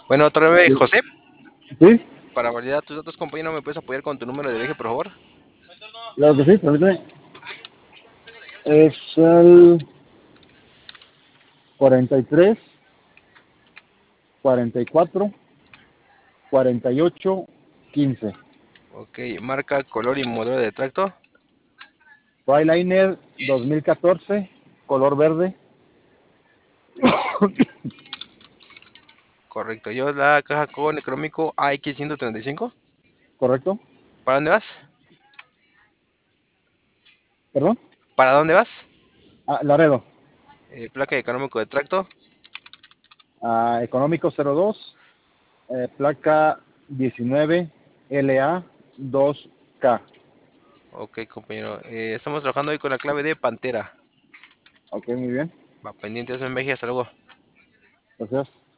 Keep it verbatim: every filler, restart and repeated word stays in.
Bueno, otra vez, Sí, José, sí, para validar tus datos, compañero, ¿me puedes apoyar con tu número de viaje, por favor? claro que sí, permíteme. Es el cuarenta y tres, cuarenta y cuatro, cuarenta y ocho, quince. Ok, marca, color y modelo de tracto. Tryliner dos mil catorce, color verde. Correcto, yo la caja con económico A X ciento treinta y cinco. ¿Correcto? ¿Para dónde vas? ¿Perdón? ¿Para dónde vas? Ah, Laredo. Eh, placa de económico de tracto. Ah, económico cero dos, eh, placa diecinueve L A dos K. Ok, compañero, eh, estamos trabajando hoy con la clave de Pantera. Ok, muy bien. Va pendiente, eso en viaje, hasta luego. Gracias.